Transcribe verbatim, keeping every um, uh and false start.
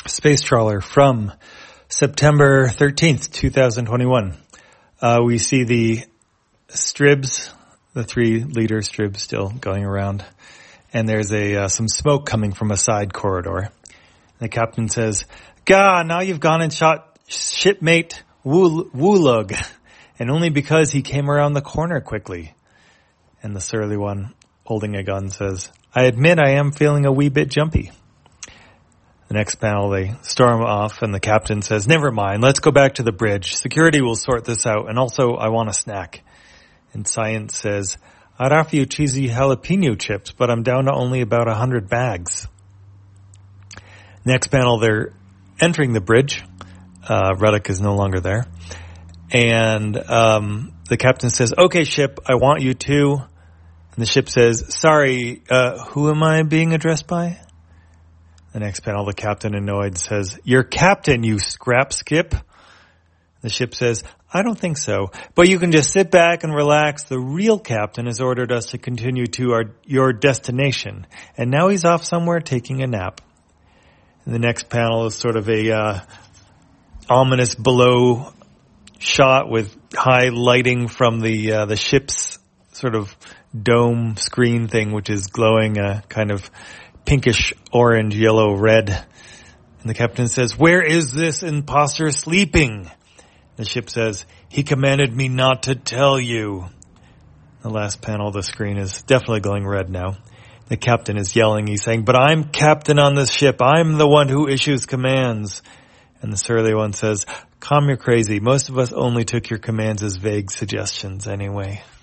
Space Trawler from September thirteenth, twenty twenty-one. Uh, we see the Stribs, the three leader Stribs still going around. And there's a uh, some smoke coming from a side corridor. The captain says, "Gah, now you've gone and shot shipmate Wool- Woolug, and only because he came around the corner quickly." And the surly one, holding a gun, says, "I admit I am feeling a wee bit jumpy." The next panel, they storm off, and the captain says, "Never mind, let's go back to the bridge. Security will sort this out, and also I want a snack." And Science says, "I'd offer you cheesy jalapeno chips, but I'm down to only about a hundred bags." Next panel, they're entering the bridge. Uh, Ruddock is no longer there. And um, the captain says, "Okay, ship, I want you to." And the ship says, "Sorry, uh, who am I being addressed by?" The next panel, the captain, annoyed, says, "You're captain, you scrap skip." The ship says, "I don't think so, but you can just sit back and relax. The real captain has ordered us to continue to our your destination, and now he's off somewhere taking a nap." And the next panel is sort of a uh, ominous below shot with high lighting from the uh, the ship's sort of dome screen thing, which is glowing a kind of pinkish orange, yellow, red. And the captain says, "Where is this imposter sleeping?" The ship says, "He commanded me not to tell you." The last panel of the screen is definitely glowing red now. The captain is yelling. He's saying, "But I'm captain on this ship. I'm the one who issues commands." And the surly one says, "Calm your crazy. Most of us only took your commands as vague suggestions anyway."